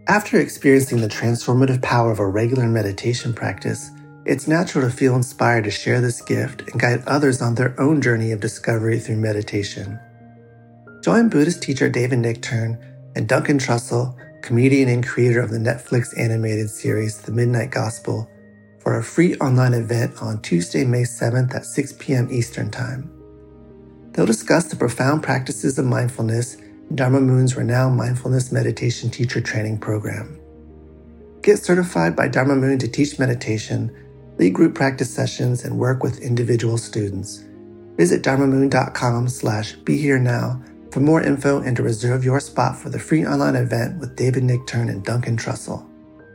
After experiencing the transformative power of a regular meditation practice, it's natural to feel inspired to share this gift and guide others on their own journey of discovery through meditation. Join Buddhist teacher David Nichtern and Duncan Trussell, comedian and creator of the Netflix animated series The Midnight Gospel, for a free online event on Tuesday, May 7th at 6 p.m. Eastern Time. They'll discuss the profound practices of mindfulness in Dharma Moon's renowned mindfulness meditation teacher training program. Get certified by Dharma Moon to teach meditation, lead group practice sessions, and work with individual students. Visit dharmamoon.com/beherenow for more info and to reserve your spot for the free online event with David Nichtern and Duncan Trussell.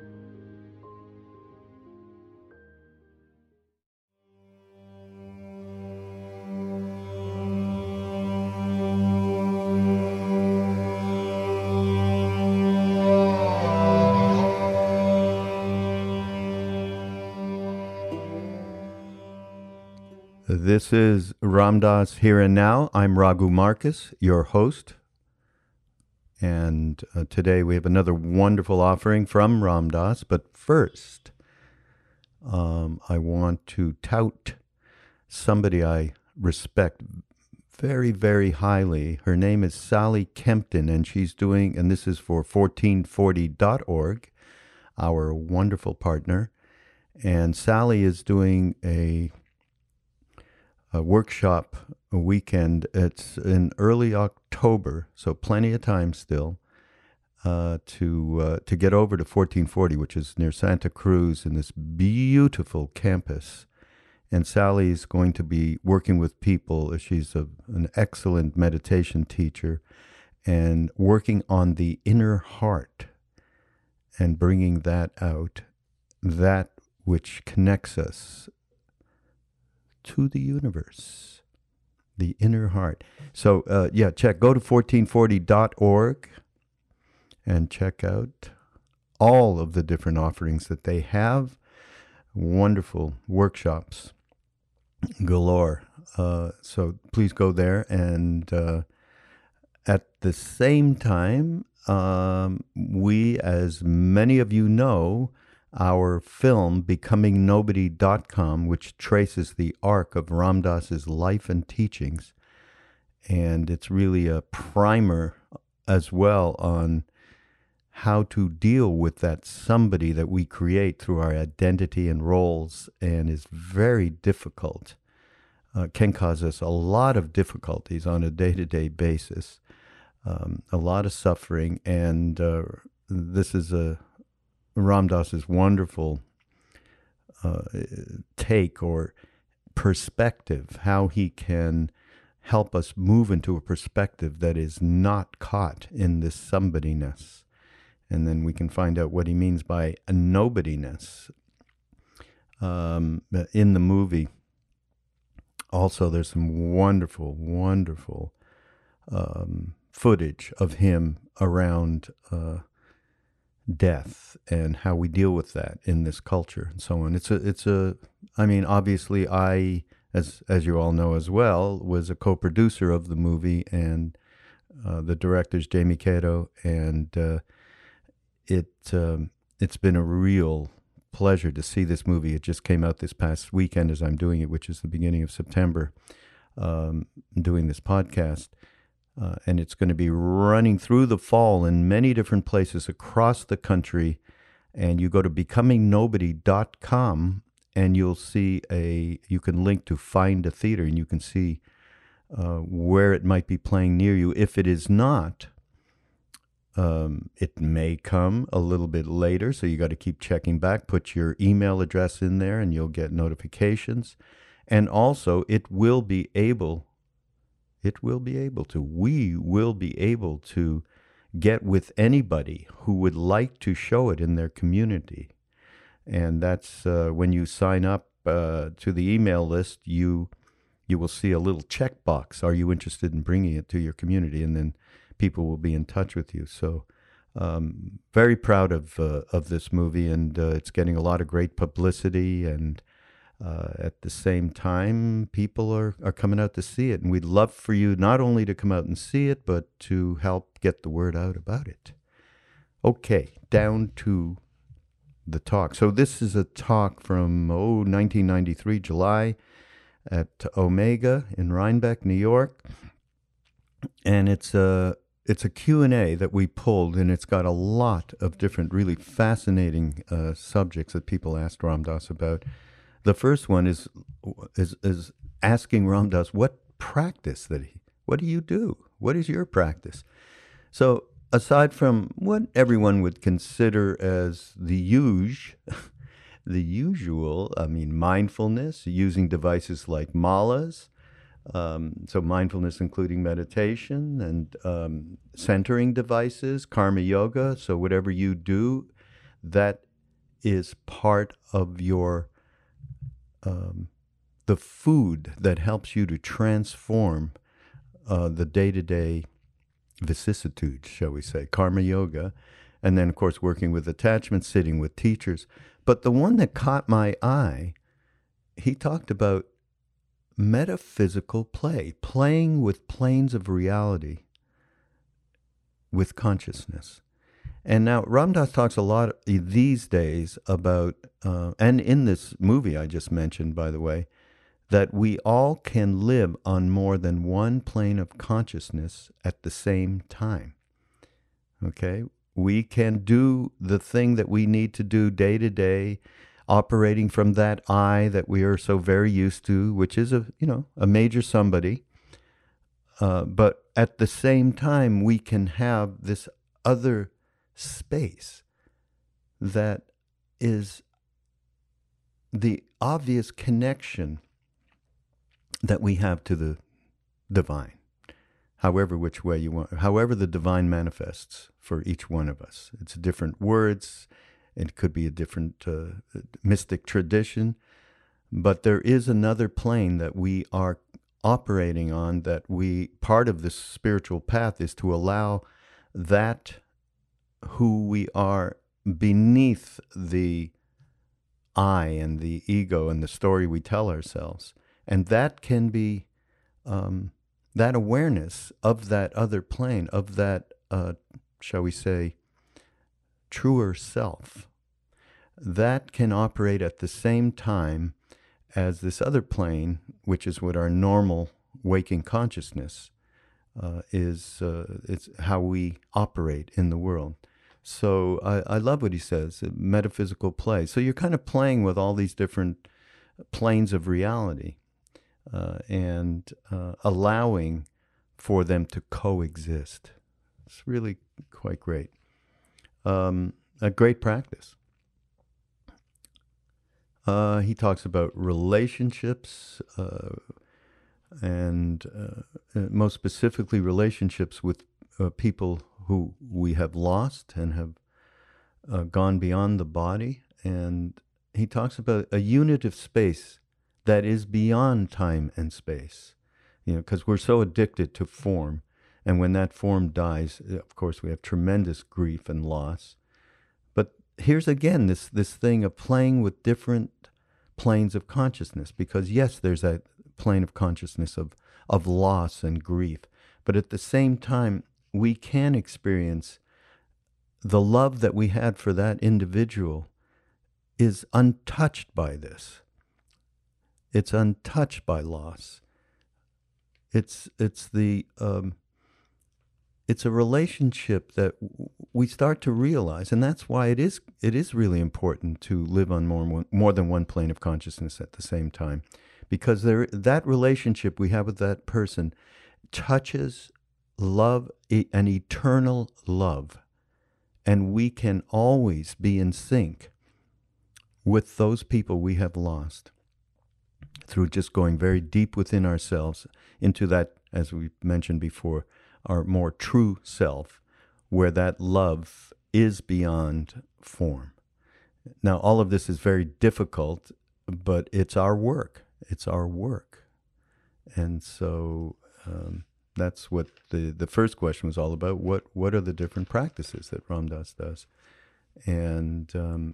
This is Ram Dass Here and Now. I'm Raghu Marcus, your host. And today we have another wonderful offering from Ram Dass. But first, I want to tout somebody I respect very, very highly. Her name is Sally Kempton, and she's doing, and this is for 1440.org, our wonderful partner. And Sally is doing a workshop weekend. It's in early October, so plenty of time still to get over to 1440, which is near Santa Cruz in this beautiful campus. And Sally's going to be working with people. She's an excellent meditation teacher and working on the inner heart and bringing that out, that which connects us to the universe, the inner heart. So, go to 1440.org and check out all of the different offerings that they have. Wonderful workshops galore. So please go there. And at the same time, we, as many of you know, our film, BecomingNobody.com, which traces the arc of Ram Dass's life and teachings. And it's really a primer as well on how to deal with that somebody that we create through our identity and roles, and is very difficult, can cause us a lot of difficulties on a day-to-day basis, a lot of suffering. And this is Ram Dass's wonderful take or perspective, how he can help us move into a perspective that is not caught in this somebodyness. And then we can find out what he means by a nobodyness. In the movie, also, there's some wonderful, wonderful footage of him around death and how we deal with that in this culture and so on. I mean, obviously as you all know as well, was a co-producer of the movie, and the director's Jamie Cato, and it's been a real pleasure to see this movie. It just came out this past weekend as I'm doing it, which is the beginning of September, doing this podcast. And it's going to be running through the fall in many different places across the country. And you go to BecomingNobody.com and you'll see you can link to Find a Theater, and you can see where it might be playing near you. If it is not, it may come a little bit later, so you got to keep checking back. Put your email address in there and you'll get notifications. And also, we will be able to get with anybody who would like to show it in their community. And that's when you sign up to the email list, you will see a little checkbox. Are you interested in bringing it to your community? And then people will be in touch with you. So very proud of this movie, and it's getting a lot of great publicity. And at the same time, people are coming out to see it. And we'd love for you not only to come out and see it, but to help get the word out about it. Okay, down to the talk. So this is a talk from 1993 July at Omega in Rhinebeck, New York, and it's a Q&A that we pulled, and it's got a lot of different really fascinating subjects that people asked Ram Dass about. The first one is asking Ram Dass what what do you do? What is your practice? So aside from what everyone would consider as the usual, I mean, mindfulness, using devices like malas, so mindfulness including meditation, and centering devices, karma yoga, so whatever you do, that is part of your, the food that helps you to transform the day-to-day vicissitudes, shall we say, karma yoga, and then, of course, working with attachment, sitting with teachers. But the one that caught my eye, he talked about metaphysical play, playing with planes of reality with consciousness. And now Ram Dass talks a lot these days about, and in this movie I just mentioned, by the way, that we all can live on more than one plane of consciousness at the same time. Okay? We can do the thing that we need to do day to day, operating from that I that we are so very used to, which is a major somebody. But at the same time, we can have this other space that is the obvious connection that we have to the divine, however which way you want, however the divine manifests for each one of us. It's different words. It could be a different mystic tradition, but there is another plane that we are operating on, that part of this spiritual path is to allow that who we are beneath the I and the ego and the story we tell ourselves. And that can be that awareness of that other plane, of that, shall we say, truer self, that can operate at the same time as this other plane, which is what our normal waking consciousness is. It's how we operate in the world. So I love what he says, metaphysical play. So you're kind of playing with all these different planes of reality. And allowing for them to coexist. It's really quite great. A great practice. He talks about relationships, and most specifically relationships with people who we have lost and have gone beyond the body. And he talks about a unit of space that is beyond time and space, because we're so addicted to form. And when that form dies, of course, we have tremendous grief and loss. But here's again this thing of playing with different planes of consciousness, because yes, there's that plane of consciousness of loss and grief. But at the same time, we can experience the love that we had for that individual is untouched by this. It's untouched by loss. It's a relationship that we start to realize, and that's why it is really important to live on more than one plane of consciousness at the same time, because that relationship we have with that person touches love, an eternal love, and we can always be in sync with those people we have lost, through just going very deep within ourselves into that, as we mentioned before, our more true self, where that love is beyond form. Now, all of this is very difficult, but it's our work. It's our work. And so that's what the first question was all about. What are the different practices that Ram Dass does? And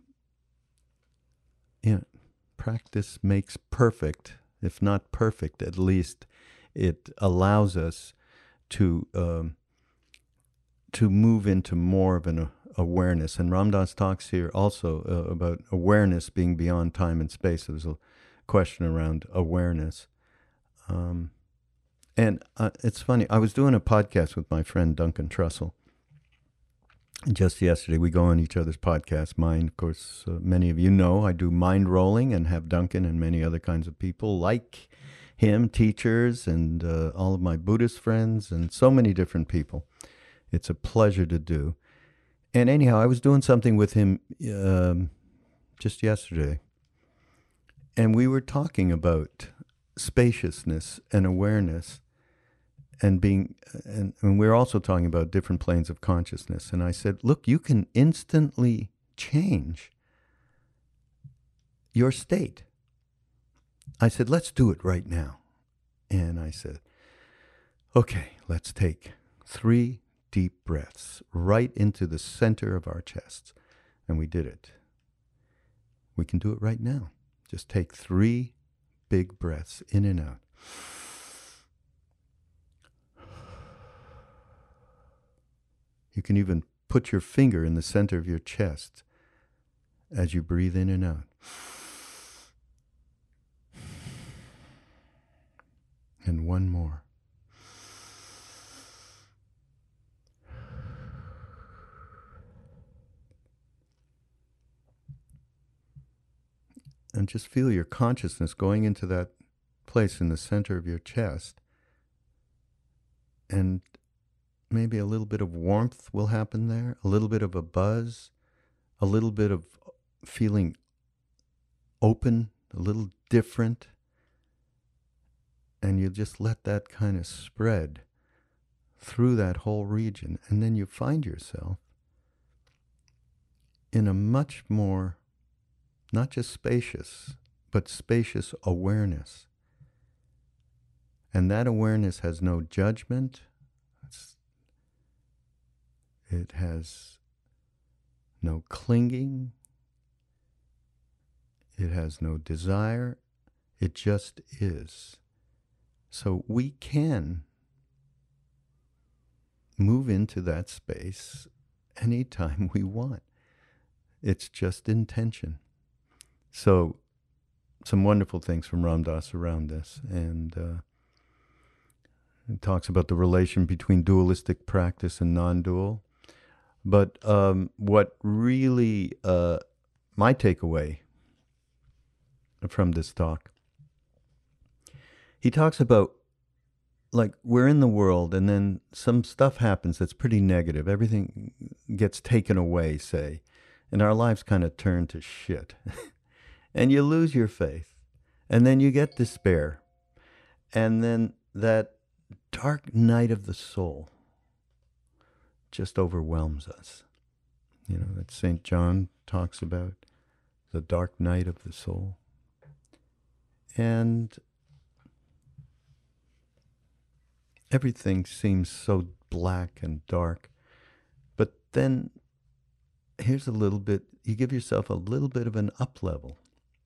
practice makes perfect. If not perfect, at least it allows us to move into more of awareness. And Ram Dass talks here also about awareness being beyond time and space. There's a question around awareness. And it's funny, I was doing a podcast with my friend Duncan Trussell just yesterday. We go on each other's podcasts. Mine, of course, many of you know, I do mind rolling and have Duncan and many other kinds of people like him, teachers, and all of my Buddhist friends, and so many different people. It's a pleasure to do. And anyhow, I was doing something with him just yesterday, and we were talking about spaciousness and awareness, and we're also talking about different planes of consciousness. And I said, look, you can instantly change your state. I said, let's do it right now. And I said, okay, let's take 3 deep breaths right into the center of our chests. And we did it. We can do it right now. Just take 3 big breaths in and out. You can even put your finger in the center of your chest as you breathe in and out. And one more. And just feel your consciousness going into that place in the center of your chest. And maybe a little bit of warmth will happen there, a little bit of a buzz, a little bit of feeling open, a little different. And you just let that kind of spread through that whole region. And then you find yourself in a much more, not just spacious, but spacious awareness. And that awareness has no judgment. It has no clinging. It has no desire. It just is. So we can move into that space anytime we want. It's just intention. So some wonderful things from Ram Dass around this. And it talks about the relation between dualistic practice and non-dual. But what really, my takeaway from this talk, he talks about, like, we're in the world and then some stuff happens that's pretty negative. Everything gets taken away, say, and our lives kind of turn to shit. And you lose your faith. And then you get despair. And then that dark night of the soul just overwhelms us. You know, that St. John talks about, the dark night of the soul. And everything seems so black and dark. But then here's a little bit, you give yourself a little bit of an up level.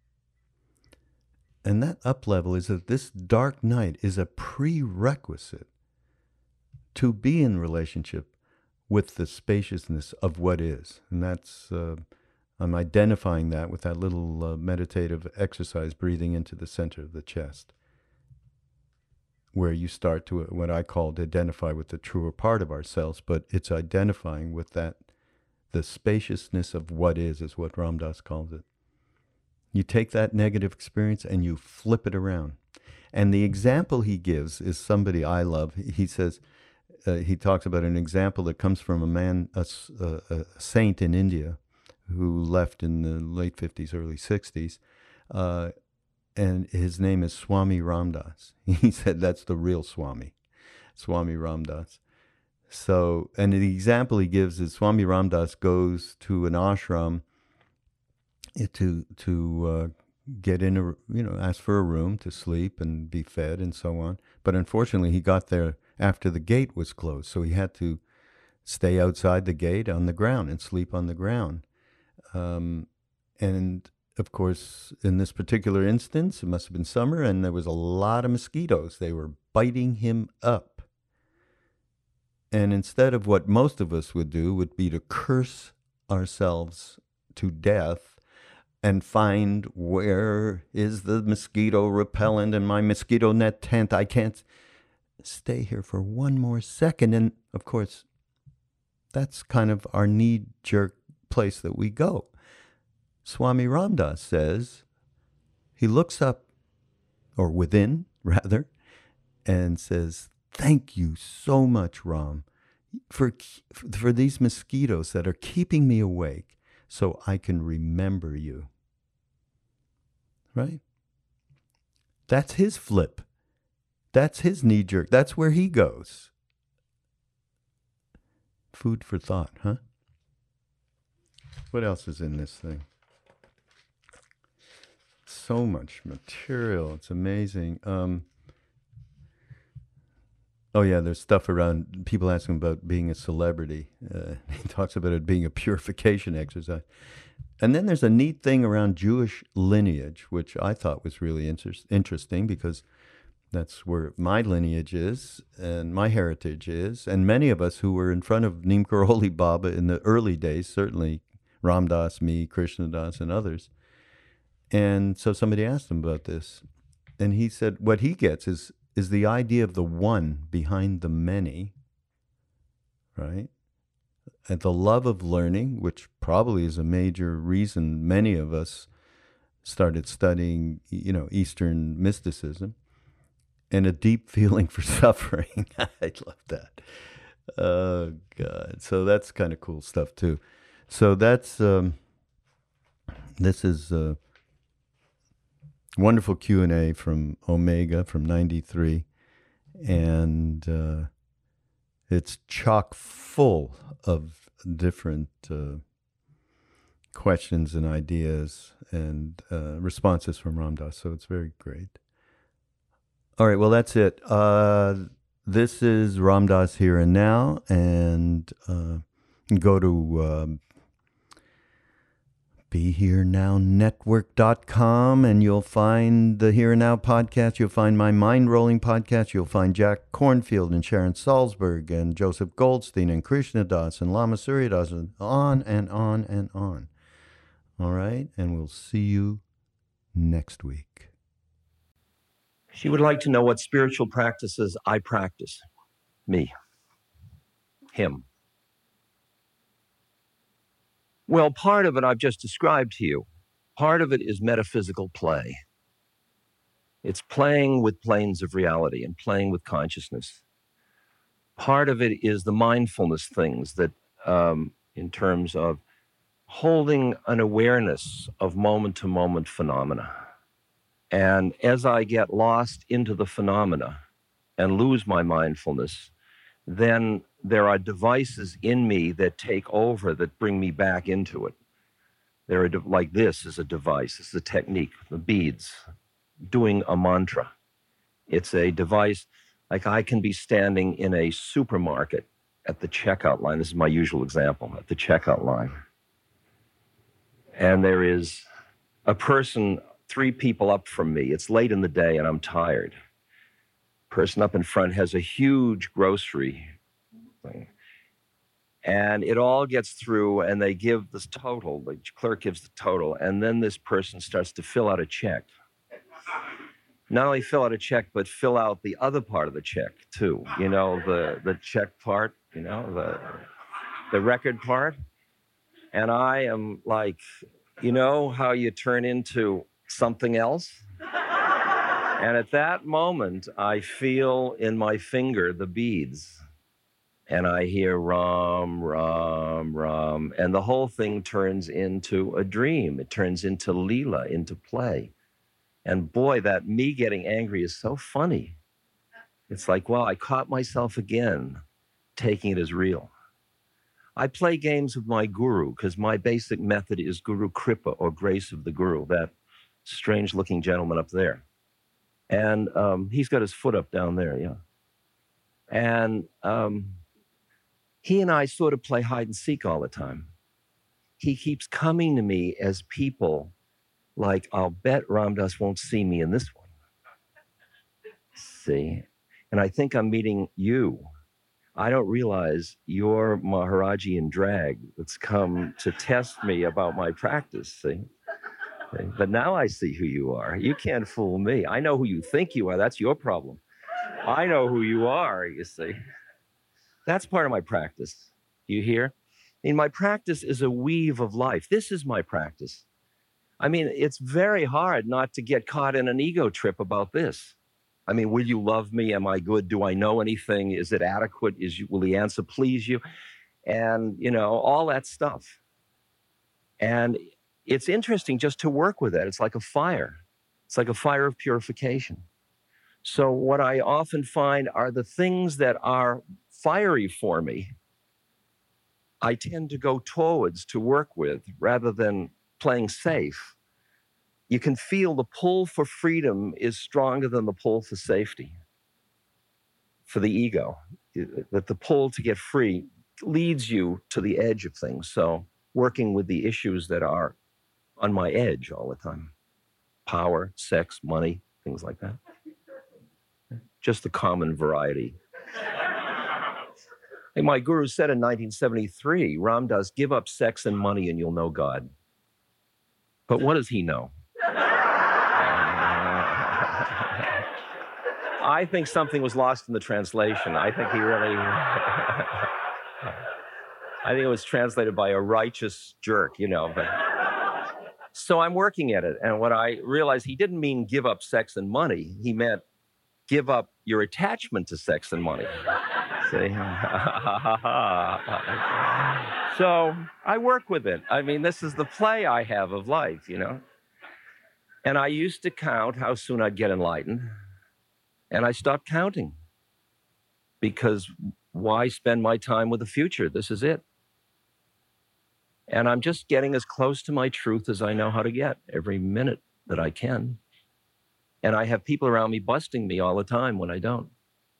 And that up level is that this dark night is a prerequisite to be in relationship with the spaciousness of what is. And that's, I'm identifying that with that little meditative exercise, breathing into the center of the chest, where you start to, what I call, to identify with the truer part of ourselves, but it's identifying with that, the spaciousness of what is what Ram Dass calls it. You take that negative experience and you flip it around. And the example he gives is somebody I love. He says, he talks about an example that comes from a man, a saint in India, who left in the late 50s, early 60s, and his name is Swami Ram Dass. He said that's the real Swami, Swami Ram Dass. So, and the example he gives is Swami Ram Dass goes to an ashram to get in ask for a room to sleep and be fed and so on. But unfortunately, he got there after the gate was closed, so he had to stay outside the gate on the ground and sleep on the ground. And of course, in this particular instance, it must have been summer, and there was a lot of mosquitoes. They were biting him up. And instead of what most of us would do, would be to curse ourselves to death and find where is the mosquito repellent in my mosquito net tent. I can't stay here for one more second. And of course, that's kind of our knee-jerk place that we go. Swami Ramdas says he looks up, or within rather, and says, "Thank you so much, Ram, for these mosquitoes that are keeping me awake so I can remember you." Right? That's his flip. That's his knee-jerk. That's where he goes. Food for thought, huh? What else is in this thing? So much material. It's amazing. Oh, yeah, there's stuff around people asking about being a celebrity. He talks about it being a purification exercise. And then there's a neat thing around Jewish lineage, which I thought was really interesting because that's where my lineage is and my heritage is. And many of us who were in front of Neem Karoli Baba in the early days, certainly Ramdas, me, Krishnadas, and others. And so somebody asked him about this. And he said what he gets is the idea of the one behind the many, right? And the love of learning, which probably is a major reason many of us started studying, Eastern mysticism, and a deep feeling for suffering. I love that. Oh, God. So that's kind of cool stuff, too. So that's, this is a wonderful Q&A from Omega from 93. And it's chock full of different questions and ideas and responses from Ramdas. So it's very great. All right, well, that's it. This is Ramdas Here and Now, and go to BeHereNowNetwork.com, and you'll find the Here and Now podcast. You'll find my Mind Rolling podcast. You'll find Jack Kornfield and Sharon Salzberg and Joseph Goldstein and Krishna Das and Lama Surya Das, and on and on and on. All right, and we'll see you next week. She would like to know what spiritual practices I practice. Me. Him. Well, part of it I've just described to you. Part of it is metaphysical play. It's playing with planes of reality and playing with consciousness. Part of it is the mindfulness things that, in terms of holding an awareness of moment-to-moment phenomena. And as I get lost into the phenomena and lose my mindfulness, then there are devices in me that take over, that bring me back into it. There are, like this is a device, this is a technique, the beads, doing a mantra. It's a device, like I can be standing in a supermarket at the checkout line. This is my usual example, at the checkout line. And there is a person 3 people up from me. It's late in the day and I'm tired. Person up in front has a huge grocery thing. And it all gets through and they give this total, the clerk gives the total, and then this person starts to fill out a check. Not only fill out a check, but fill out the other part of the check too. The check part, the record part. And I am like, how you turn into something else? And at that moment, I feel in my finger the beads. And I hear Ram, Ram, Ram. And the whole thing turns into a dream. It turns into Leela, into play. And boy, that me getting angry is so funny. It's like, wow, I caught myself again, taking it as real. I play games with my guru because my basic method is Guru Kripa, or grace of the guru, that strange-looking gentleman up there. And he's got his foot up down there, yeah. And he and I sort of play hide and seek all the time. He keeps coming to me as people like, I'll bet Ramdas won't see me in this one. See? And I think I'm meeting you. I don't realize you're Maharajian drag that's come to test me about my practice, see? But now I see who you are. You can't fool me. I know who you think you are. That's your problem. I know who you are, you see. That's part of my practice. You hear? I mean, my practice is a weave of life. This is my practice. I mean, it's very hard not to get caught in an ego trip about this. I mean, will you love me? Am I good? Do I know anything? Is it adequate? Will the answer please you? And, you know, all that stuff. And it's interesting just to work with it. It's like a fire. It's like a fire of purification. So what I often find are the things that are fiery for me, I tend to go towards to work with rather than playing safe. You can feel the pull for freedom is stronger than the pull for safety, for the ego. That the pull to get free leads you to the edge of things. So working with the issues that are on my edge all the time, power, sex, money, things like that. Just the common variety. Hey, my guru said in 1973, Ram Dass, give up sex and money and you'll know God. But what does he know? I think something was lost in the translation. I think he really... I think it was translated by a righteous jerk, you know. But so I'm working at it. And what I realized, he didn't mean give up sex and money. He meant give up your attachment to sex and money. See? So I work with it. I mean, this is the play I have of life, you know. And I used to count how soon I'd get enlightened. And I stopped counting. Because why spend my time with the future? This is it. And I'm just getting as close to my truth as I know how to get every minute that I can. And I have people around me busting me all the time when I don't.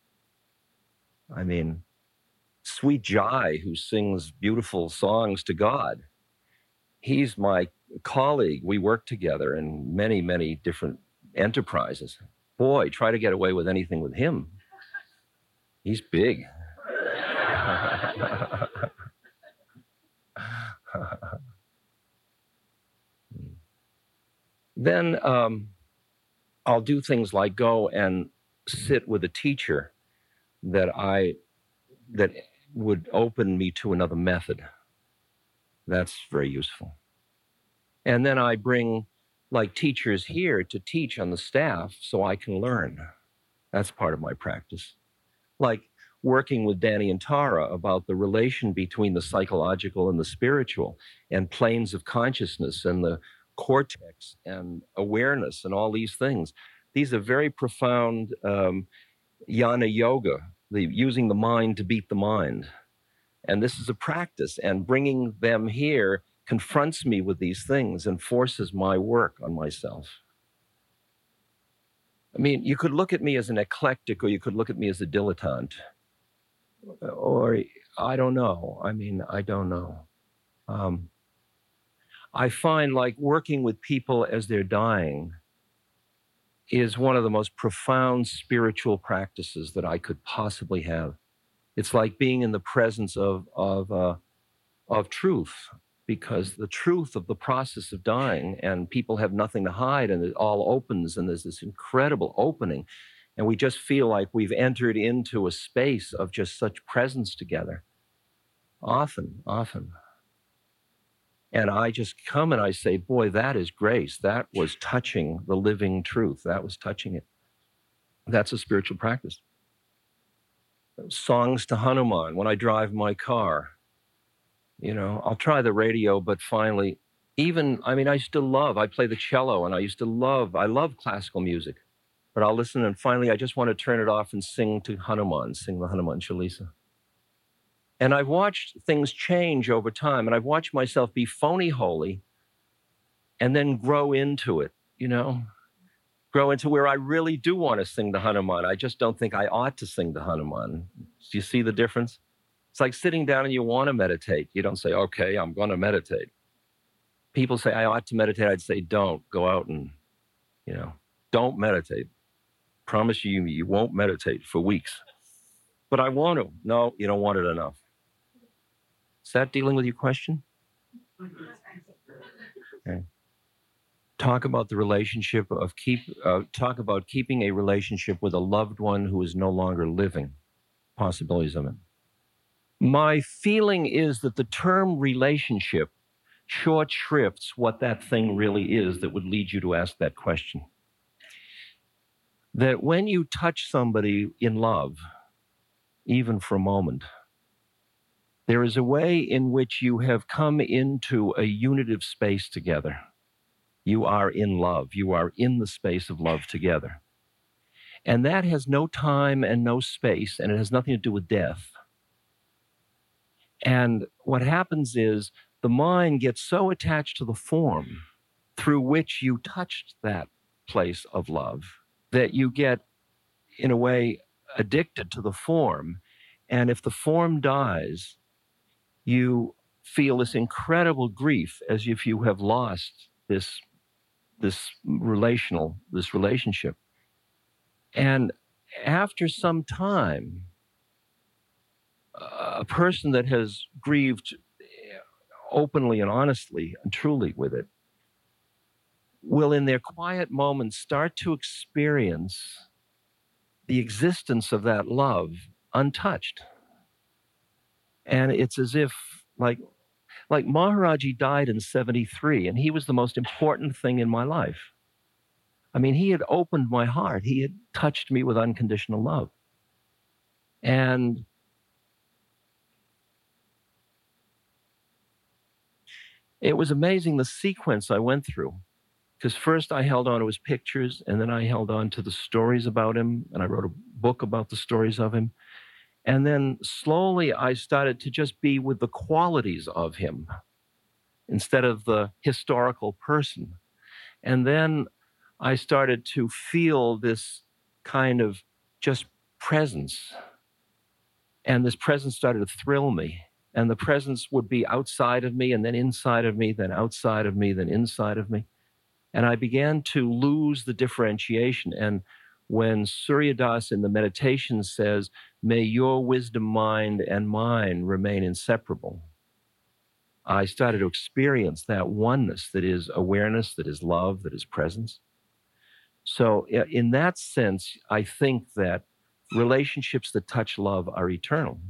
I mean, Sweet Jai, who sings beautiful songs to God, he's my colleague. We work together in many, many different enterprises. Boy, try to get away with anything with him. He's big. Then I'll do things like go and sit with a teacher that would open me to another method. That's very useful. And then I bring like teachers here to teach on the staff so I can learn. That's part of my practice. Like working with Danny and Tara about the relation between the psychological and the spiritual and planes of consciousness and the cortex and awareness and all these things. These are very profound jnana yoga, using the mind to beat the mind. And this is a practice, and bringing them here confronts me with these things and forces my work on myself. I mean, you could look at me as an eclectic, or you could look at me as a dilettante. Or, I don't know. I mean, I don't know. I find like working with people as they're dying is one of the most profound spiritual practices that I could possibly have. It's like being in the presence of truth, because the truth of the process of dying, and people have nothing to hide, and it all opens, and there's this incredible opening. And we just feel like we've entered into a space of just such presence together. Often. And I just come and I say, boy, that is grace. That was touching the living truth. That was touching it. That's a spiritual practice. Songs to Hanuman when I drive my car. You know, I'll try the radio, but finally, I play the cello, and I love classical music. But I'll listen, and finally I just want to turn it off and sing to Hanuman, sing the Hanuman Chalisa. And I've watched things change over time, and I've watched myself be phony holy and then grow into it, you know? Grow into where I really do want to sing the Hanuman. I just don't think I ought to sing the Hanuman. Do you see the difference? It's like sitting down and you want to meditate. You don't say, okay, I'm going to meditate. People say, I ought to meditate. I'd say, don't. Go out and, don't meditate. Promise you won't meditate for weeks. But I want to. No, you don't want it enough. Is that dealing with your question? Okay. Talk about the relationship of talk about keeping a relationship with a loved one who is no longer living. Possibilities of it. My feeling is that the term relationship short shrifts what that thing really is that would lead you to ask that question. That when you touch somebody in love, even for a moment, there is a way in which you have come into a unitive space together. You are in love. You are in the space of love together. And that has no time and no space, and it has nothing to do with death. And what happens is the mind gets so attached to the form through which you touched that place of love that you get, in a way, addicted to the form. And if the form dies, you feel this incredible grief as if you have lost this relationship. And after some time, a person that has grieved openly and honestly and truly with it will, in their quiet moments, start to experience the existence of that love untouched. And it's as if, like Maharaji died in 73, and he was the most important thing in my life. I mean, he had opened my heart. He had touched me with unconditional love. And it was amazing the sequence I went through. Because first I held on to his pictures, and then I held on to the stories about him, and I wrote a book about the stories of him. And then slowly I started to just be with the qualities of him instead of the historical person. And then I started to feel this kind of just presence. And this presence started to thrill me. And the presence would be outside of me, and then inside of me, then outside of me, then inside of me. And I began to lose the differentiation. And when Surya Das in the meditation says, "May your wisdom mind and mine remain inseparable," I started to experience that oneness that is awareness, that is love, that is presence. So in that sense, I think that relationships that touch love are eternal.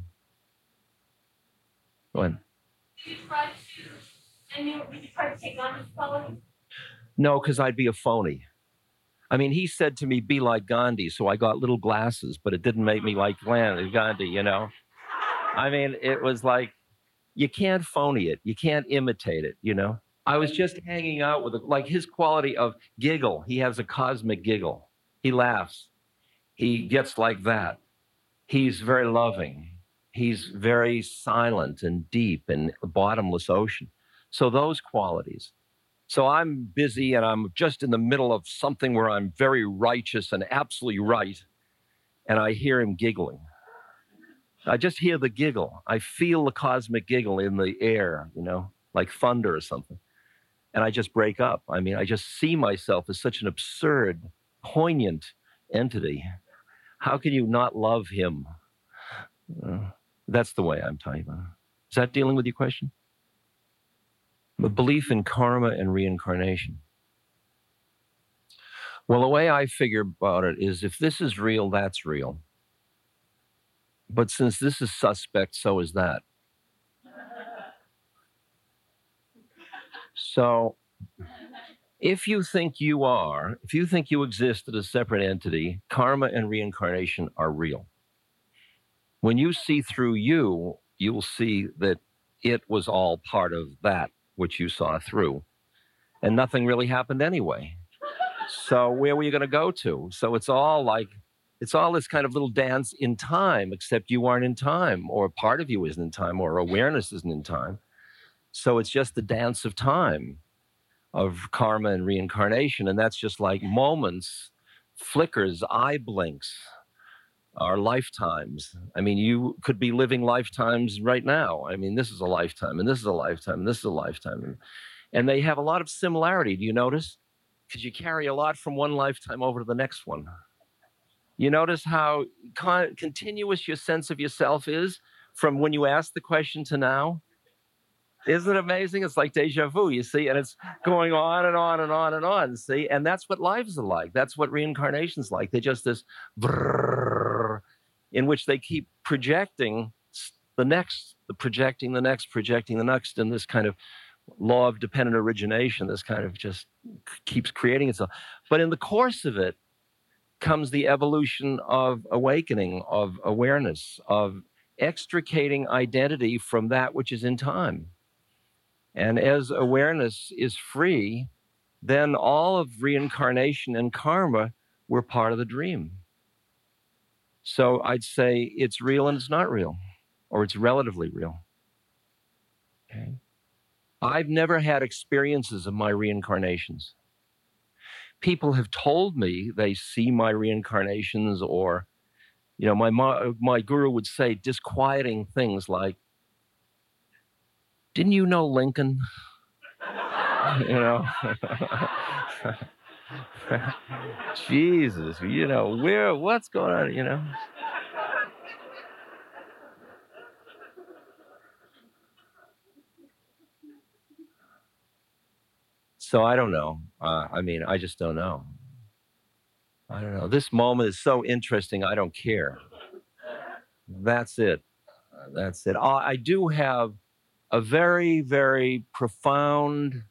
Go ahead. Did you try to take on his qualities? No, because I'd be a phony. I mean, he said to me, "Be like Gandhi," so I got little glasses, but it didn't make me like Gandhi, you know? I mean, it was like, you can't phony it. You can't imitate it, you know? I was just hanging out with, like, his quality of giggle. He has a cosmic giggle. He laughs. He gets like that. He's very loving. He's very silent and deep and a bottomless ocean. So those qualities. So I'm busy and I'm just in the middle of something where I'm very righteous and absolutely right. And I hear him giggling. I just hear the giggle. I feel the cosmic giggle in the air, you know, like thunder or something. And I just break up. I mean, I just see myself as such an absurd, poignant entity. How can you not love him? That's the way I'm talking about. Is that dealing with your question? The belief in karma and reincarnation. Well, the way I figure about it is, if this is real, that's real. But since this is suspect, so is that. So if you think you exist as a separate entity, karma and reincarnation are real. When you see through you, you will see that it was all part of that which you saw through. And nothing really happened anyway. So where were you going to go to? So it's all this kind of little dance in time, except you aren't in time, or part of you isn't in time, or awareness isn't in time. So it's just the dance of time, of karma and reincarnation. And that's just like moments, flickers, eye blinks, our lifetimes. I mean, you could be living lifetimes right now. I mean, this is a lifetime, and this is a lifetime, and this is a lifetime. And they have a lot of similarity, do you notice? Because you carry a lot from one lifetime over to the next one. You notice how continuous your sense of yourself is from when you ask the question to now? Isn't it amazing? It's like deja vu, you see, and it's going on and on and on and on, see? And that's what lives are like. That's what reincarnation's like. They're just this brrrr, in which they keep projecting the next, projecting the next, projecting the next, and this kind of law of dependent origination, this kind of just keeps creating itself. But in the course of it comes the evolution of awakening, of awareness, of extricating identity from that which is in time. And as awareness is free, then all of reincarnation and karma were part of the dream. So I'd say it's real and it's not real, or it's relatively real. Okay. I've never had experiences of my reincarnations. People have told me they see my reincarnations, or, you know, my guru would say disquieting things like, "Didn't you know Lincoln?" You know, Jesus, you know, what's going on, you know? So I don't know. I mean, I just don't know. I don't know. This moment is so interesting, I don't care. That's it. That's it. I do have a very, very profound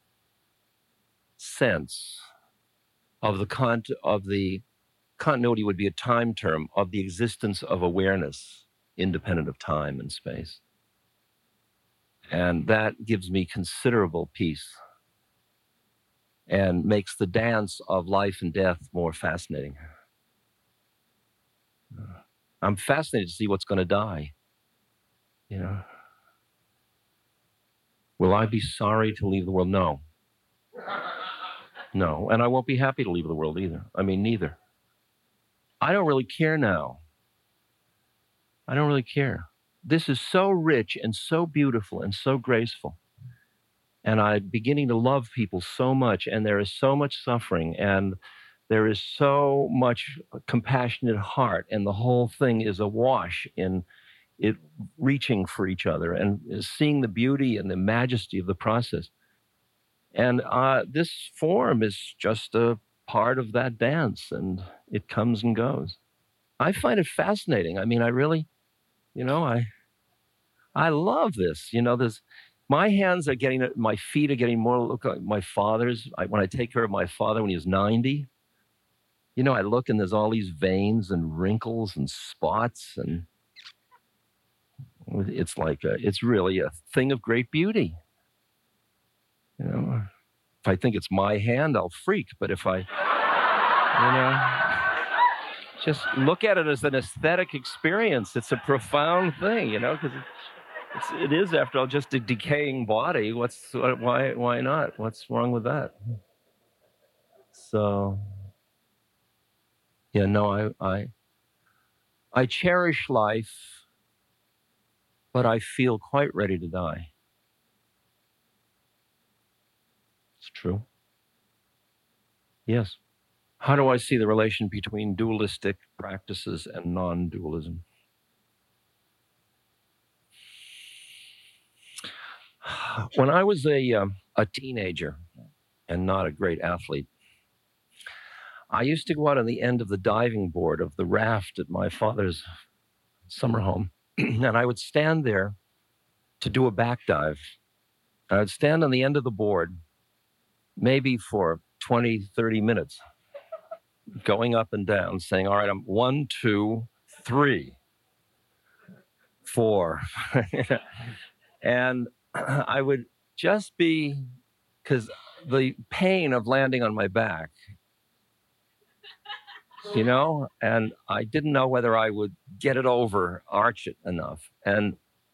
sense of the continuity would be a time term of the existence of awareness independent of time and space. And that gives me considerable peace and makes the dance of life and death more fascinating. I'm fascinated to see what's going to die. You know, will I be sorry to leave the world? No. No, and I won't be happy to leave the world either. I mean, neither. I don't really care now. I don't really care. This is so rich and so beautiful and so graceful. And I'm beginning to love people so much, and there is so much suffering, and there is so much compassionate heart, and the whole thing is awash in it reaching for each other and seeing the beauty and the majesty of the process. And this form is just a part of that dance, and it comes and goes. I find it fascinating. I mean, I really, you know, I love this. You know, my hands are getting, my feet are getting more look like my father's. When I take care of my father when he was 90, you know, I look and there's all these veins and wrinkles and spots, and it's like it's really a thing of great beauty. You know, if I think it's my hand, I'll freak. But if I, you know, just look at it as an aesthetic experience, it's a profound thing, you know, because it is, after all, just a decaying body. Why not? What's wrong with that? So, yeah, no, I cherish life, but I feel quite ready to die. It's true. Yes. How do I see the relation between dualistic practices and non-dualism? When I was a teenager and not a great athlete, I used to go out on the end of the diving board of the raft at my father's summer home, and I would stand there to do a back dive. I would stand on the end of the board, maybe for 20, 30 minutes, going up and down, saying, all right, I'm 1, 2, 3, 4. And I would just be, because the pain of landing on my back, you know, and I didn't know whether I would get it over, arch it enough. And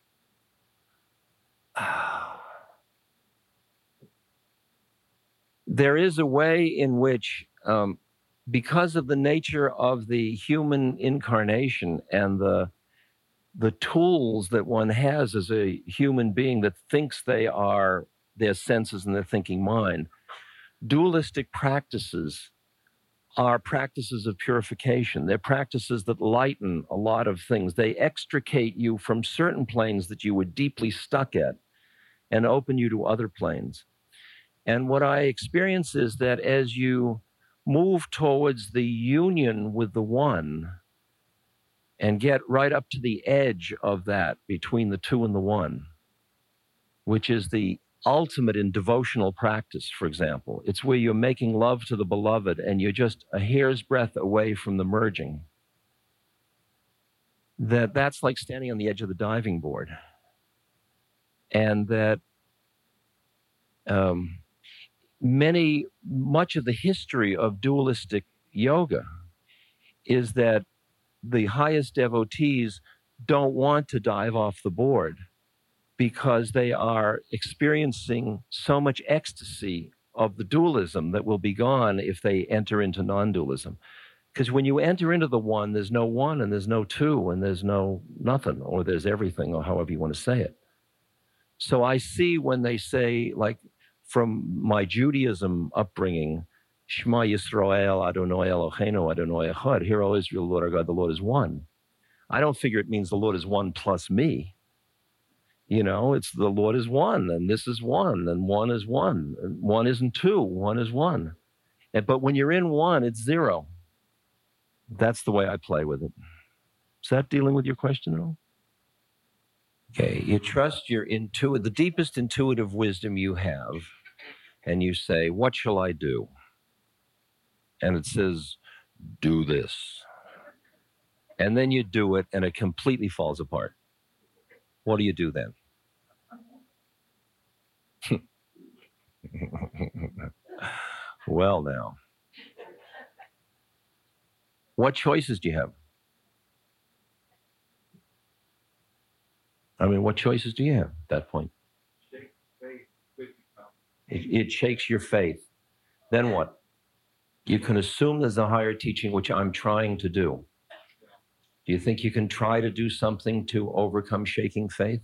there is a way in which, because of the nature of the human incarnation and the tools that one has as a human being that thinks they are their senses and their thinking mind, dualistic practices are practices of purification. They're practices that lighten a lot of things. They extricate you from certain planes that you were deeply stuck at and open you to other planes. And what I experience is that as you move towards the union with the one and get right up to the edge of that between the two and the one, which is the ultimate in devotional practice, for example. It's where you're making love to the beloved and you're just a hair's breadth away from the merging. That's like standing on the edge of the diving board. And that much of the history of dualistic yoga is that the highest devotees don't want to dive off the board because they are experiencing so much ecstasy of the dualism that will be gone if they enter into non-dualism. Because when you enter into the one, there's no one and there's no two and there's no nothing, or there's everything, or however you want to say it. So I see when they say, like from my Judaism upbringing, Shema Yisrael, Adonai Eloheinu, Adonai Echad, Hear, O Israel, Lord our God, the Lord is one. I don't figure it means the Lord is one plus me. You know, it's the Lord is one, and this is one, and one is one. And one isn't two, one is one. But when you're in one, it's zero. That's the way I play with it. Is that dealing with your question at all? Okay, you trust your the deepest intuitive wisdom you have, and you say, what shall I do? And it says, do this. And then you do it, and it completely falls apart. What do you do then? Well, now, what choices do you have? I mean, what choices do you have at that point? It shakes your faith. Then what? You can assume there's a higher teaching, which I'm trying to do. Do you think you can try to do something to overcome shaking faith?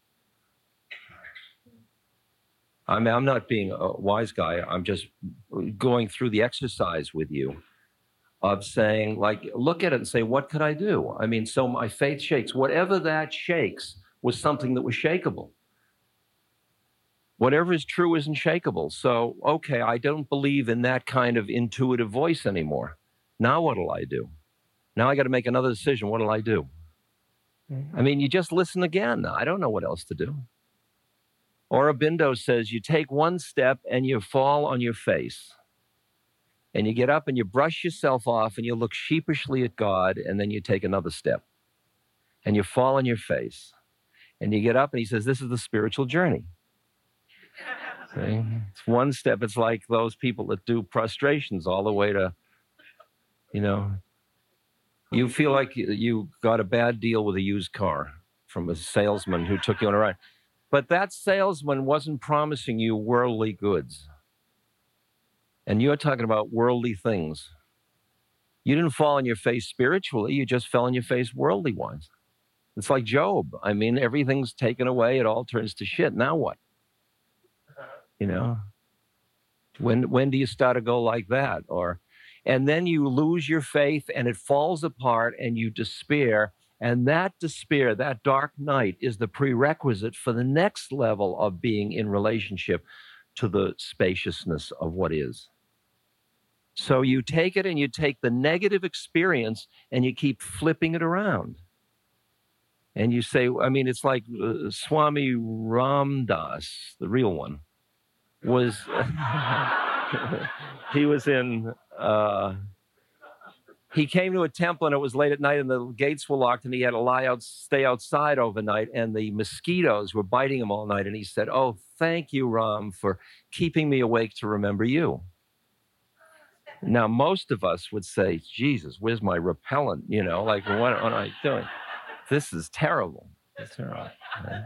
I mean, I'm not being a wise guy. I'm just going through the exercise with you of saying, like, look at it and say, what could I do? I mean, so my faith shakes. Whatever that shakes was something that was shakeable. Whatever is true isn't shakeable. So, okay, I don't believe in that kind of intuitive voice anymore. Now what'll I do? Now I got to make another decision. What'll I do? I mean, you just listen again. I don't know what else to do. Aurobindo says you take one step and you fall on your face. And you get up and you brush yourself off and you look sheepishly at God, and then you take another step. And you fall on your face. And you get up and he says, this is the spiritual journey. See? It's one step. It's like those people that do prostrations all the way to, you know, you feel like you got a bad deal with a used car from a salesman who took you on a ride. But that salesman wasn't promising you worldly goods. And you're talking about worldly things. You didn't fall on your face spiritually. You just fell on your face worldly-wise. It's like Job. I mean, everything's taken away. It all turns to shit. Now what? You know? When do you start to go like that? And then you lose your faith and it falls apart and you despair. And that despair, that dark night, is the prerequisite for the next level of being in relationship to the spaciousness of what is. So you take it and you take the negative experience and you keep flipping it around. And you say, I mean, it's like Swami Ramdas, the real one, was, he was in, he came to a temple and it was late at night and the gates were locked and he had to stay outside overnight and the mosquitoes were biting him all night. And he said, oh, thank you, Ram, for keeping me awake to remember you. Now, most of us would say, Jesus, where's my repellent? You know, like, what am I doing? This is terrible. It's terrible. Right?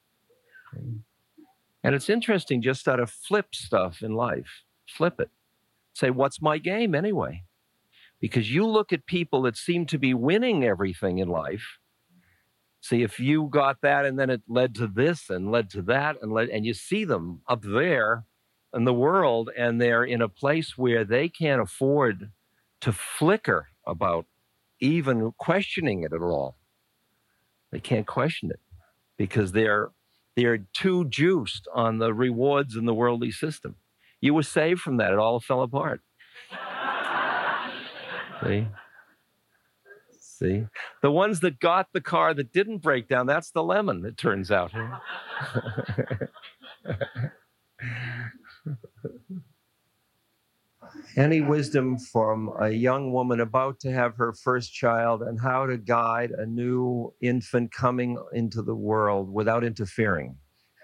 And it's interesting just how to flip stuff in life. Flip it. Say, what's my game anyway? Because you look at people that seem to be winning everything in life. See, if you got that and then it led to this and led to that and you see them up there in the world and they're in a place where they can't afford to flicker about even questioning it at all. They can't question it because they're too juiced on the rewards in the worldly system. You were saved from that. It all fell apart. See? The ones that got the car that didn't break down, that's the lemon, it turns out. Any wisdom from a young woman about to have her first child and how to guide a new infant coming into the world without interfering?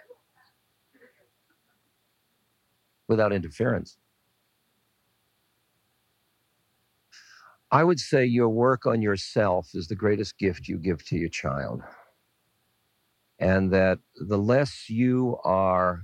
Without interference. I would say your work on yourself is the greatest gift you give to your child. And that the less you are,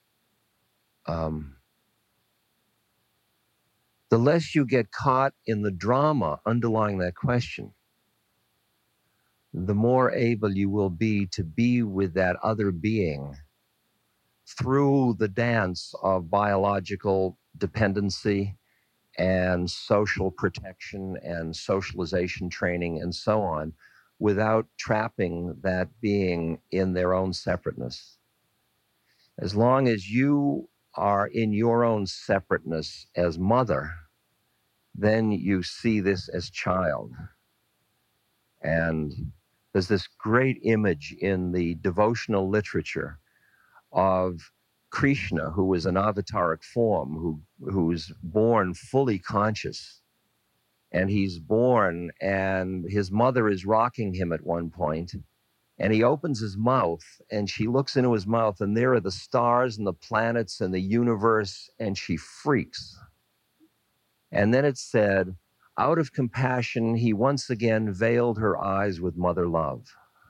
the less you get caught in the drama underlying that question, the more able you will be to be with that other being through the dance of biological dependency and social protection and socialization training and so on, without trapping that being in their own separateness. As long as you are in your own separateness as mother, then you see this as child. And there's this great image in the devotional literature of Krishna, who is an avataric form, who's born fully conscious. And he's born, and his mother is rocking him at one point, and he opens his mouth, and she looks into his mouth, and there are the stars and the planets and the universe, and she freaks. And then it said, out of compassion, he once again veiled her eyes with mother love.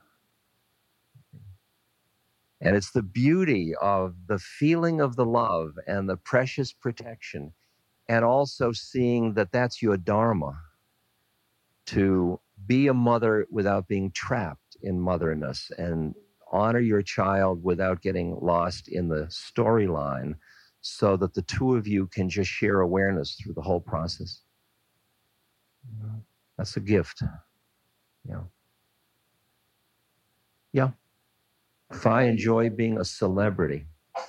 And it's the beauty of the feeling of the love and the precious protection, and also seeing that that's your dharma, to be a mother without being trapped in motherness, and honor your child without getting lost in the storyline, so that the two of you can just share awareness through the whole process. That's a gift. Yeah. If I enjoy being a celebrity,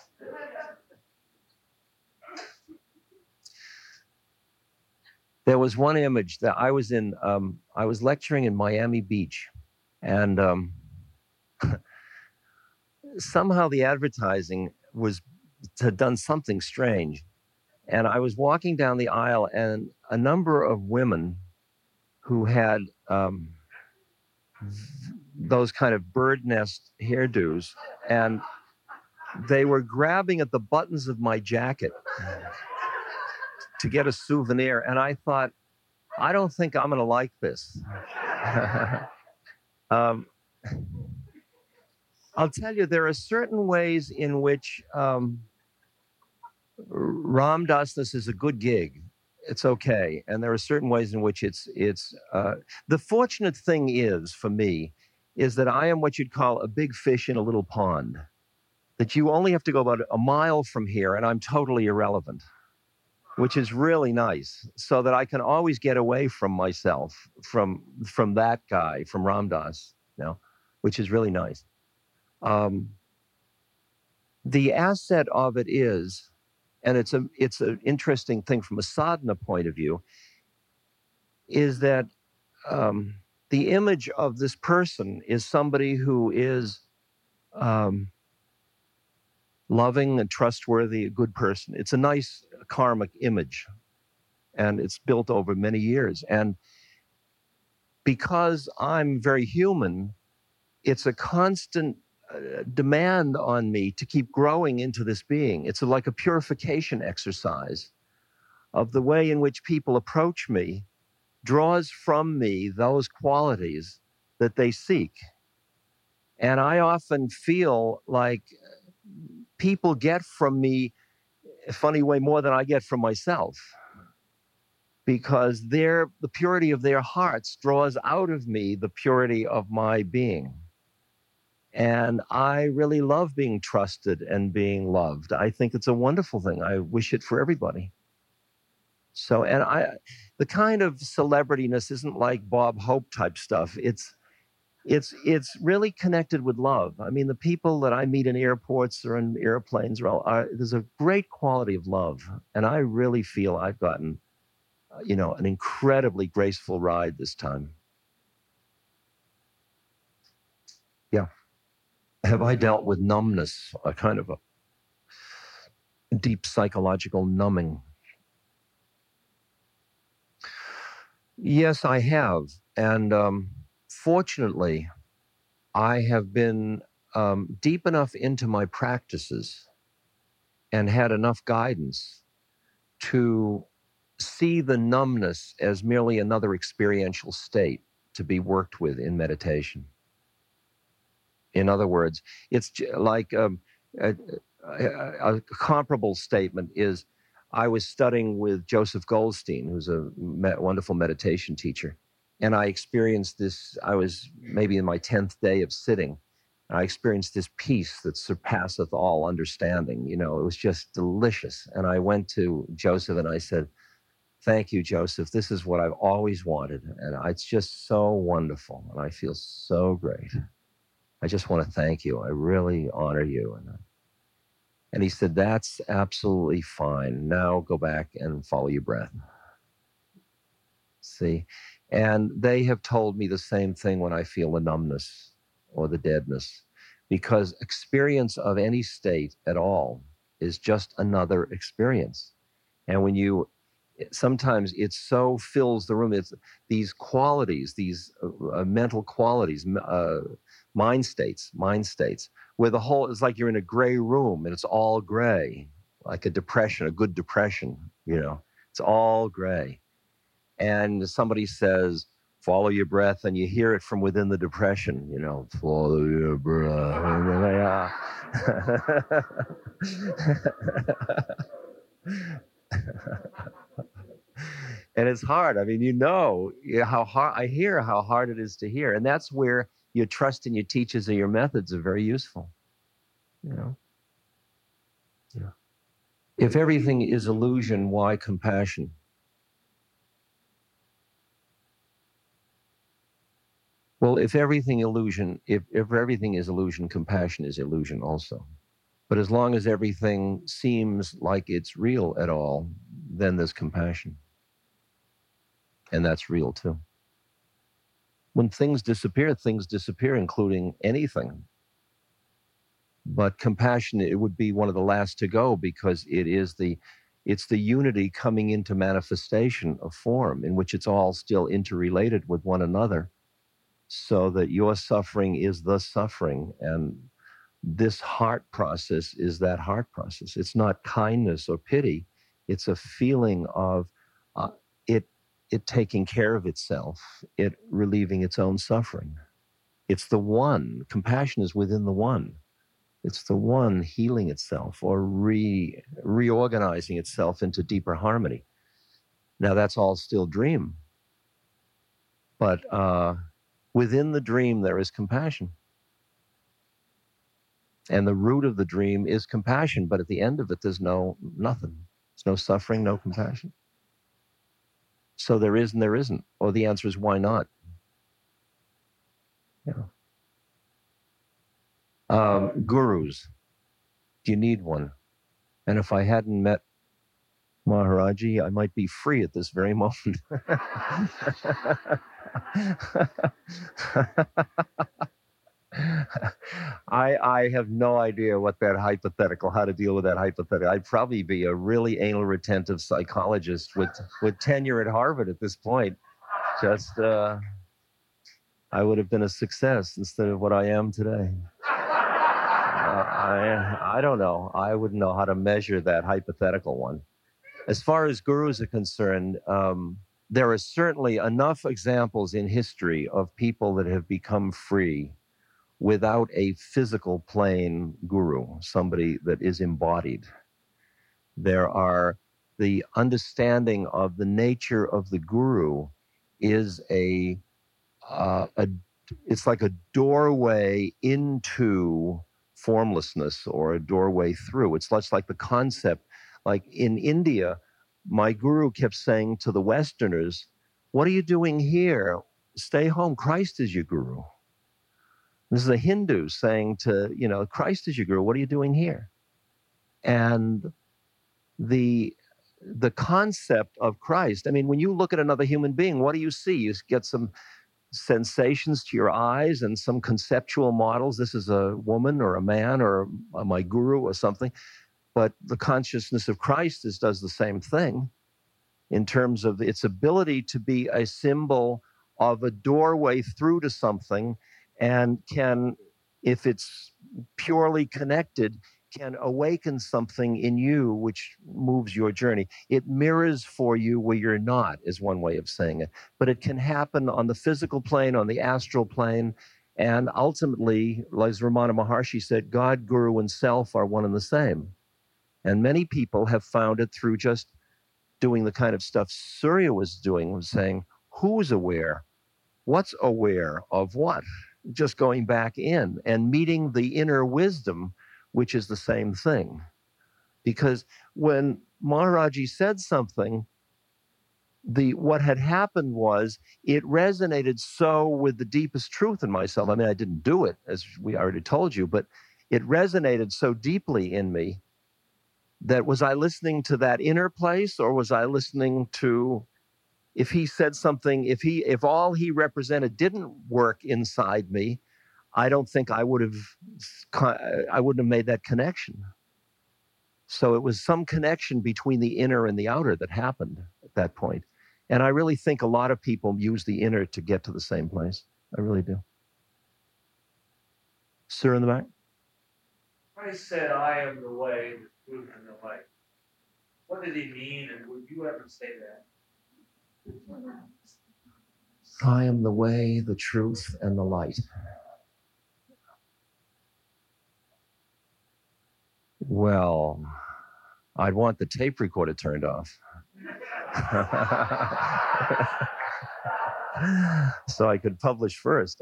there was one image that I was in, I was lecturing in Miami Beach, and somehow the advertising had done something strange. And I was walking down the aisle, and a number of women who had those kind of bird nest hairdos, and they were grabbing at the buttons of my jacket to get a souvenir. And I thought, I don't think I'm going to like this. I'll tell you, there are certain ways in which Ram Dassness is a good gig. It's okay. And there are certain ways in which it's the fortunate thing is, for me, is that I am what you'd call a big fish in a little pond, that you only have to go about a mile from here and I'm totally irrelevant, which is really nice, so that I can always get away from myself, from that guy, from Ram Dass, which is really nice. The asset of it is, and it's an interesting thing from a sadhana point of view, is that the image of this person is somebody who is loving and trustworthy, a good person. It's a nice karmic image, and it's built over many years. And because I'm very human, it's a constant demand on me to keep growing into this being. It's like a purification exercise of the way in which people approach me, draws from me those qualities that they seek. And I often feel like people get from me, a funny way, more than I get from myself, because the purity of their hearts draws out of me the purity of my being. And I really love being trusted and being loved. I think it's a wonderful thing. I wish it for everybody. So, and the kind of celebrityness isn't like Bob Hope type stuff. It's really connected with love. I mean, the people that I meet in airports or in airplanes there's a great quality of love, and I really feel I've gotten, an incredibly graceful ride this time. Yeah. Have I dealt with numbness, a kind of a deep psychological numbing? Yes, I have. And fortunately, I have been deep enough into my practices and had enough guidance to see the numbness as merely another experiential state to be worked with in meditation. In other words, it's like a comparable statement is, I was studying with Joseph Goldstein, who's a wonderful meditation teacher, and I experienced this. I was maybe in my 10th day of sitting. I experienced this peace that surpasseth all understanding. It was just delicious. And I went to Joseph and I said, "Thank you, Joseph. This is what I've always wanted. And it's just so wonderful. And I feel so great. I just want to thank you. I really honor you." And he said, "That's absolutely fine. Now go back and follow your breath." See? And they have told me the same thing when I feel the numbness or the deadness, because experience of any state at all is just another experience. And sometimes it so fills the room. It's these qualities, these mental qualities, mind states, where the whole is like you're in a gray room and it's all gray, like a depression, a good depression, it's all gray. And somebody says, "Follow your breath," and you hear it from within the depression, "Follow your breath." And it's hard. I mean, how hard, I hear how hard it is to hear. And that's where your trust in your teachers and your methods are very useful. Yeah. If everything is illusion, why compassion? Well, if everything is illusion, compassion is illusion also. But as long as everything seems like it's real at all, then there's compassion. And that's real too. When things disappear, including anything. But compassion, it would be one of the last to go, because it's the unity coming into manifestation of form, in which it's all still interrelated with one another, so that your suffering is the suffering, and this heart process is that heart process. It's not kindness or pity. It's a feeling of it taking care of itself, it relieving its own suffering. It's the one. Compassion is within the one. It's the one healing itself or reorganizing itself into deeper harmony. Now, that's all still dream. But within the dream, there is compassion. And the root of the dream is compassion, but at the end of it, there's nothing. There's no suffering, no compassion. So there is and there isn't. Or the answer is, why not? Gurus. Do you need one? And if I hadn't met Maharaji, I might be free at this very moment. I have no idea how to deal with that hypothetical. I'd probably be a really anal retentive psychologist with tenure at Harvard at this point. Just, I would have been a success instead of what I am today. I don't know. I wouldn't know how to measure that hypothetical one. As far as gurus are concerned, there are certainly enough examples in history of people that have become free without a physical plane guru, somebody that is embodied. There are the understanding of the nature of the guru is it's like a doorway into formlessness, or a doorway through. It's much like the concept, like in India, my guru kept saying to the Westerners, "What are you doing here? Stay home. Christ is your guru." This is a Hindu saying to, Christ is your guru. What are you doing here? And the concept of Christ, I mean, when you look at another human being, what do you see? You get some sensations to your eyes and some conceptual models. This is a woman or a man or my guru or something. But the consciousness of Christ does the same thing in terms of its ability to be a symbol of a doorway through to something, and can, if it's purely connected, can awaken something in you which moves your journey. It mirrors for you where you're not, is one way of saying it. But it can happen on the physical plane, on the astral plane, and ultimately, as Ramana Maharshi said, God, Guru, and Self are one and the same. And many people have found it through just doing the kind of stuff Surya was doing, was saying, who's aware? What's aware of what? Just going back in and meeting the inner wisdom, which is the same thing. Because when Maharaji said something, what had happened was it resonated so with the deepest truth in myself. I mean, I didn't do it, as we already told you, but it resonated so deeply in me that was I listening to that inner place, or was I listening to, if he said something, if all he represented didn't work inside me, I don't think I wouldn't have made that connection. So it was some connection between the inner and the outer that happened at that point. And I really think a lot of people use the inner to get to the same place. I really do. Sir in the back? Christ said, "I am the way, the truth, and the light." What did he mean, and would you ever say that? I am the way, the truth, and the light. Well, I'd want the tape recorder turned off. So I could publish first.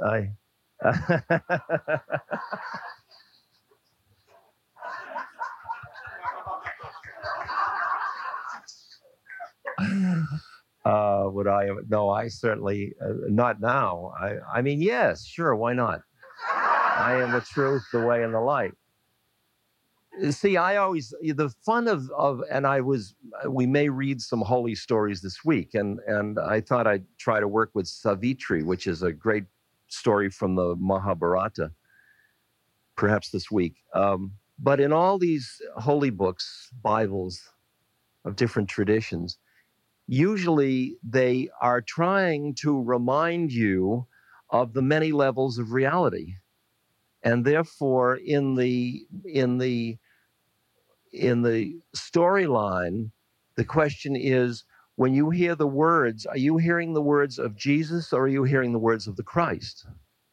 Would I? No, I certainly, not now. I mean, yes, sure, why not? I am the truth, the way, and the light. See, the fun we may read some holy stories this week, and I thought I'd try to work with Savitri, which is a great story from the Mahabharata, perhaps this week. But in all these holy books, Bibles of different traditions, usually they are trying to remind you of the many levels of reality. And therefore, in the storyline, the question is, when you hear the words, are you hearing the words of Jesus, or are you hearing the words of the Christ?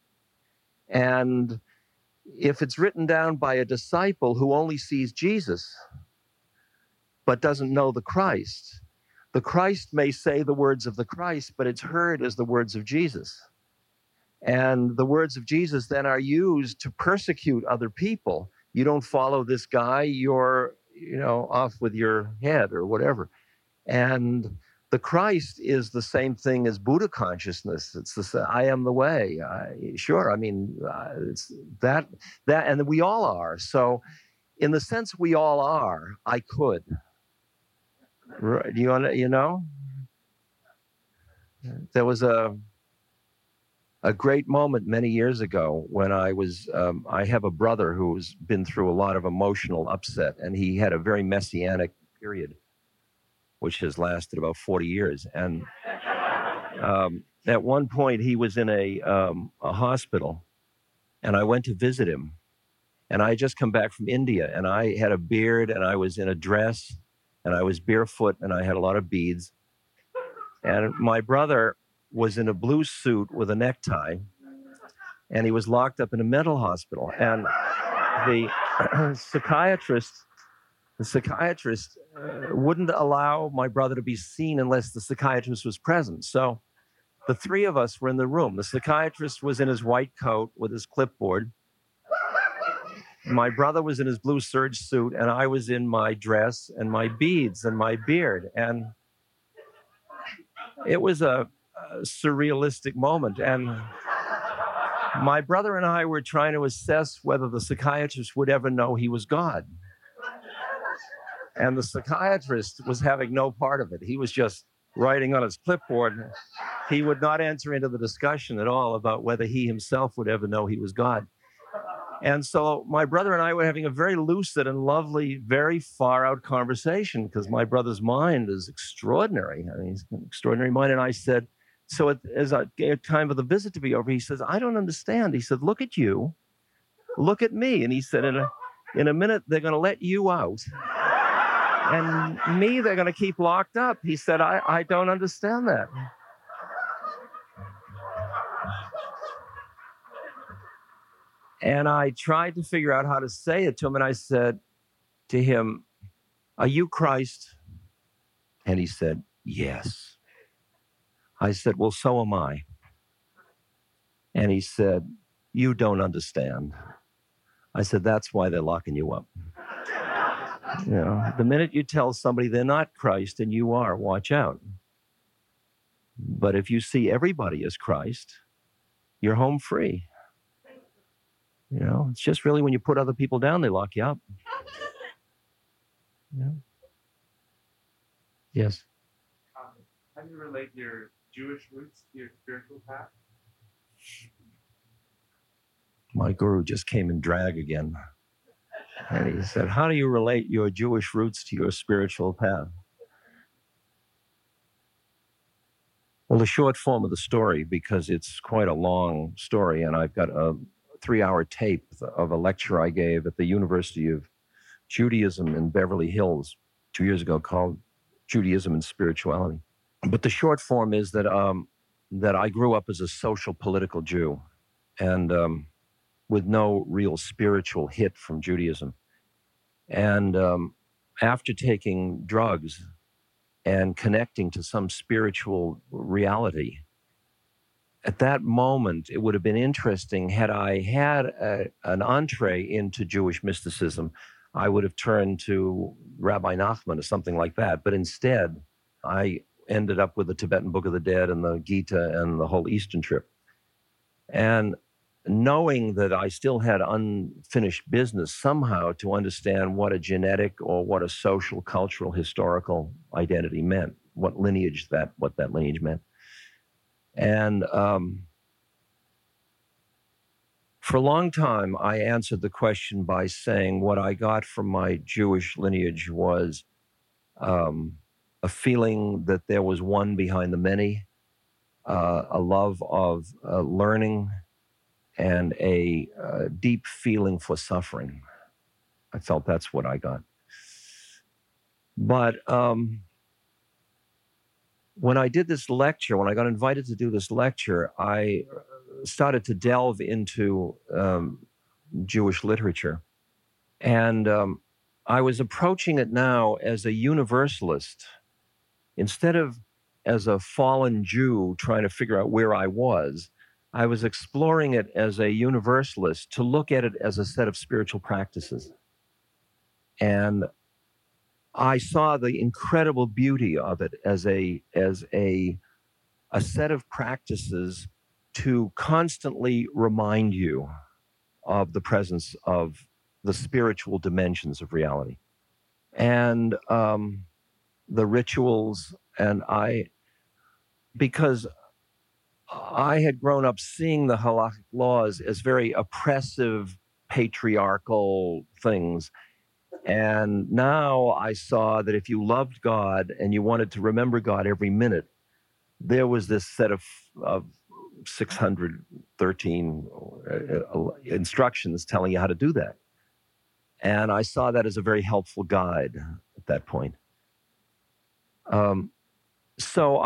And if it's written down by a disciple who only sees Jesus, but doesn't know the Christ may say the words of the Christ, but it's heard as the words of Jesus. And the words of Jesus then are used to persecute other people. You don't follow this guy, you're, off with your head or whatever. And the Christ is the same thing as Buddha consciousness. It's I am the way. It's that, and we all are. So in the sense we all are, I could. Right, there was a great moment many years ago when I have a brother who's been through a lot of emotional upset, and he had a very messianic period, which has lasted about 40 years. And at one point he was in a hospital, and I went to visit him, and I had just come back from India, and I had a beard, and I was in a dress, and I was barefoot, and I had a lot of beads. And my brother was in a blue suit with a necktie, and he was locked up in a mental hospital. And the psychiatrist wouldn't allow my brother to be seen unless the psychiatrist was present. So the three of us were in the room. The psychiatrist was in his white coat with his clipboard, My brother was in his blue serge suit, and I was in my dress and my beads and my beard. And it was a surrealistic moment. And my brother and I were trying to assess whether the psychiatrist would ever know he was God. And the psychiatrist was having no part of it. He was just writing on his clipboard. He would not enter into the discussion at all about whether he himself would ever know he was God. And so my brother and I were having a very lucid and lovely, very far out conversation, because my brother's mind is extraordinary. I mean, he's an extraordinary mind. And I said, so as I gave time for the visit to be over, he says, I don't understand. He said, look at you, look at me. And he said, in a minute, they're going to let you out. And me, they're going to keep locked up. He said, I don't understand that. And I tried to figure out how to say it to him. And I said to him, are you Christ? And he said, yes. I said, well, so am I. And he said, you don't understand. I said, that's why they're locking you up. You know, the minute you tell somebody they're not Christ and you are, watch out. But if you see everybody as Christ, you're home free. You know, it's just really when you put other people down, they lock you up. Yeah. Yes. How do you relate your Jewish roots to your spiritual path? My guru just came in drag again. And he said, how do you relate your Jewish roots to your spiritual path? Well, the short form of the story, because it's quite a long story, and I've got a 3-hour tape of a lecture I gave at the University of Judaism in Beverly Hills 2 years ago called Judaism and Spirituality. But the short form is that that I grew up as a social political Jew, and with no real spiritual hit from Judaism. And after taking drugs and connecting to some spiritual reality, at that moment, it would have been interesting had I had an entree into Jewish mysticism. I would have turned to Rabbi Nachman or something like that. But instead, I ended up with the Tibetan Book of the Dead and the Gita and the whole Eastern trip. And knowing that I still had unfinished business somehow to understand what a genetic or what a social, cultural, historical identity meant, what that lineage meant. And for a long time, I answered the question by saying what I got from my Jewish lineage was a feeling that there was one behind the many, a love of learning, and a deep feeling for suffering. I felt that's what I got. But when I did this lecture, when I got invited to do this lecture, I started to delve into Jewish literature. And I was approaching it now as a universalist, instead of as a fallen Jew trying to figure out where I was exploring it as a universalist to look at it as a set of spiritual practices. And I saw the incredible beauty of it as a set of practices to constantly remind you of the presence of the spiritual dimensions of reality. And the rituals, and because I had grown up seeing the halakhic laws as very oppressive, patriarchal things. And now I saw that if you loved God and you wanted to remember God every minute, there was this set of 613 instructions telling you how to do that. And I saw that as a very helpful guide at that point. So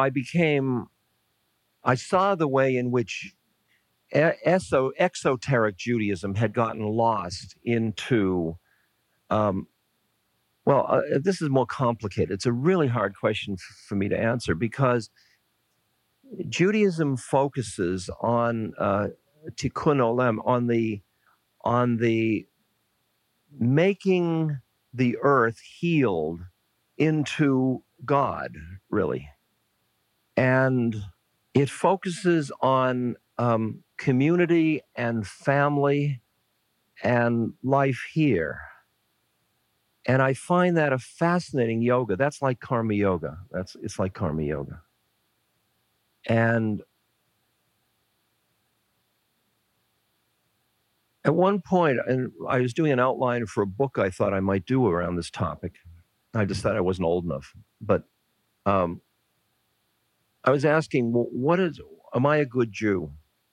I saw the way in which exoteric Judaism had gotten lost into, this is more complicated. It's a really hard question for me to answer, because Judaism focuses on tikkun olam, on the making the earth healed into God, really. And it focuses on community and family and life here. And I find that a fascinating yoga. That's like karma yoga. It's like karma yoga. And at one point, and I was doing an outline for a book I thought I might do around this topic. I decided I wasn't old enough. But I was asking, well, am I a good Jew?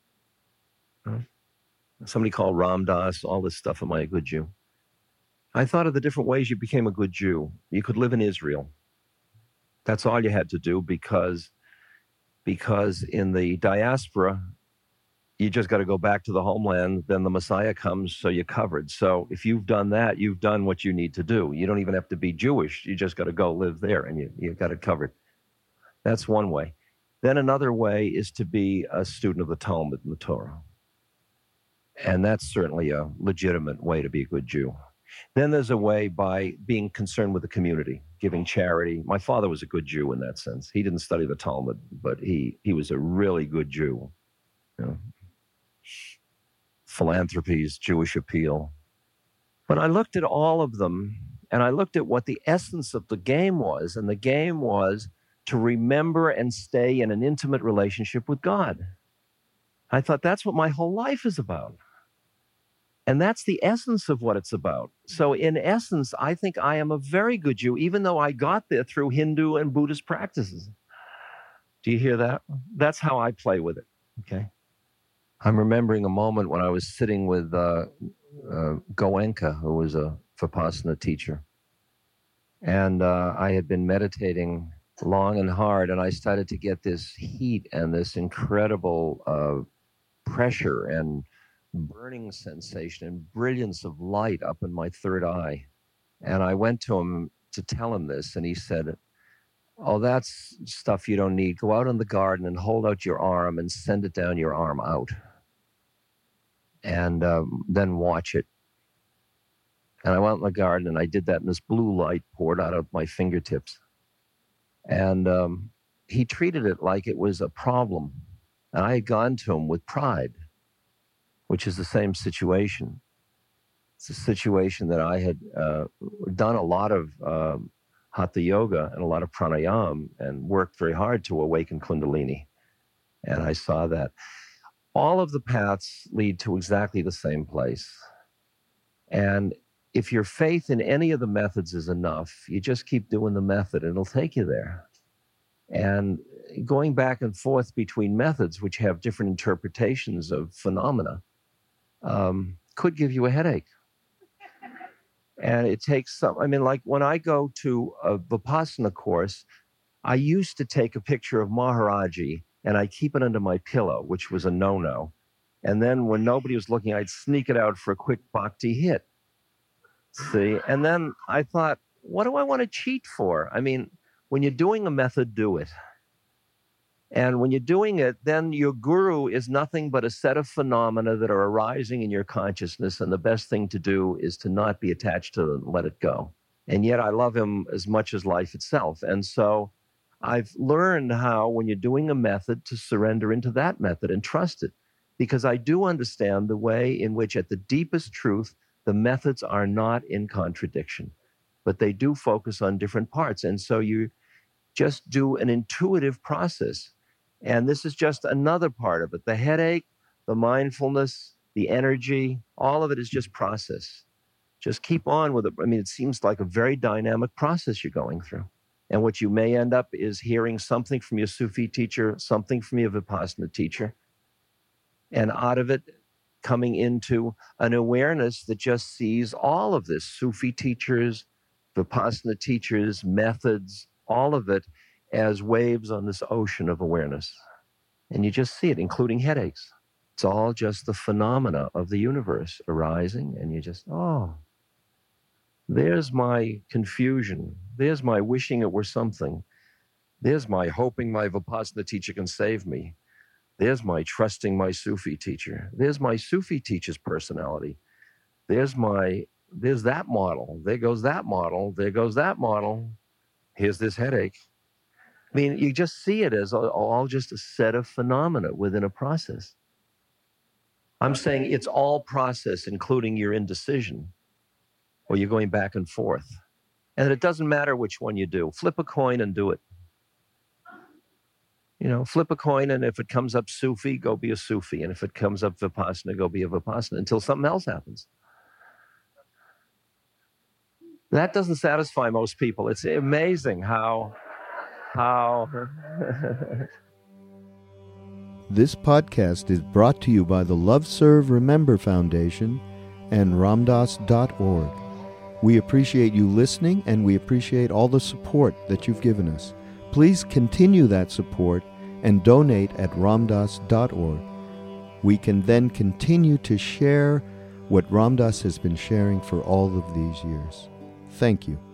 Somebody called Ram Dass, all this stuff, am I a good Jew? I thought of the different ways you became a good Jew. You could live in Israel. That's all you had to do because in the diaspora, you just got to go back to the homeland, then the Messiah comes, so you're covered. So if you've done that, you've done what you need to do. You don't even have to be Jewish. You just got to go live there, and you've got it covered. That's one way. Then another way is to be a student of the Talmud and the Torah. And that's certainly a legitimate way to be a good Jew. Then there's a way by being concerned with the community, giving charity. My father was a good Jew in that sense. He didn't study the Talmud, but he was a really good Jew. You know, philanthropies, Jewish appeal. But I looked at all of them, and I looked at what the essence of the game was, and the game was to remember and stay in an intimate relationship with God. I thought that's what my whole life is about. And that's the essence of what it's about. So in essence, I think I am a very good Jew, even though I got there through Hindu and Buddhist practices. Do you hear that? That's how I play with it, okay? I'm remembering a moment when I was sitting with Goenka, who was a Vipassana teacher. And I had been meditating long and hard, and I started to get this heat and this incredible pressure and burning sensation and brilliance of light up in my third eye. And I went to him to tell him this, and he said, "Oh, that's stuff you don't need. Go out in the garden and hold out your arm and send it down your arm out. And then watch it." And I went in the garden, and I did that, and this blue light poured out of my fingertips. And he treated it like it was a problem. And I had gone to him with pride, which is the same situation. It's a situation that I had done a lot of hatha yoga and a lot of pranayama and worked very hard to awaken Kundalini. And I saw that all of the paths lead to exactly the same place. And if your faith in any of the methods is enough, you just keep doing the method and it'll take you there. And going back and forth between methods, which have different interpretations of phenomena, could give you a headache. And it takes some, I mean, like when I go to a Vipassana course, I used to take a picture of Maharaji and I keep it under my pillow, which was a no-no. And then when nobody was looking, I'd sneak it out for a quick bhakti hit. See? And then I thought, what do I want to cheat for? I mean, when you're doing a method, do it. And when you're doing it, then your guru is nothing but a set of phenomena that are arising in your consciousness. And the best thing to do is to not be attached to them, let it go. And yet I love him as much as life itself. And so I've learned how, when you're doing a method, to surrender into that method and trust it. Because I do understand the way in which, at the deepest truth, the methods are not in contradiction, but they do focus on different parts. And so you just do an intuitive process. And this is just another part of it. The headache, the mindfulness, the energy, all of it is just process. Just keep on with it. I mean, it seems like a very dynamic process you're going through. And what you may end up is hearing something from your Sufi teacher, something from your Vipassana teacher, and out of it coming into an awareness that just sees all of this, Sufi teachers, Vipassana teachers, methods, all of it as waves on this ocean of awareness. And you just see it, including headaches. It's all just the phenomena of the universe arising, and you just, oh, there's my confusion. There's my wishing it were something. There's my hoping my Vipassana teacher can save me. There's my trusting my Sufi teacher. There's my Sufi teacher's personality. There's my there's that model. There goes that model. There goes that model. Here's this headache. I mean, you just see it as all just a set of phenomena within a process. I'm saying it's all process, including your indecision, or you're going back and forth. And it doesn't matter which one you do. Flip a coin and do it. You know, flip a coin, and if it comes up Sufi, go be a Sufi. And if it comes up Vipassana, go be a Vipassana until something else happens. That doesn't satisfy most people. It's amazing how... This podcast is brought to you by the Love Serve Remember Foundation and Ramdas.org. We appreciate you listening, and we appreciate all the support that you've given us. Please continue that support and donate at Ramdas.org. We can then continue to share what Ramdas has been sharing for all of these years. Thank you.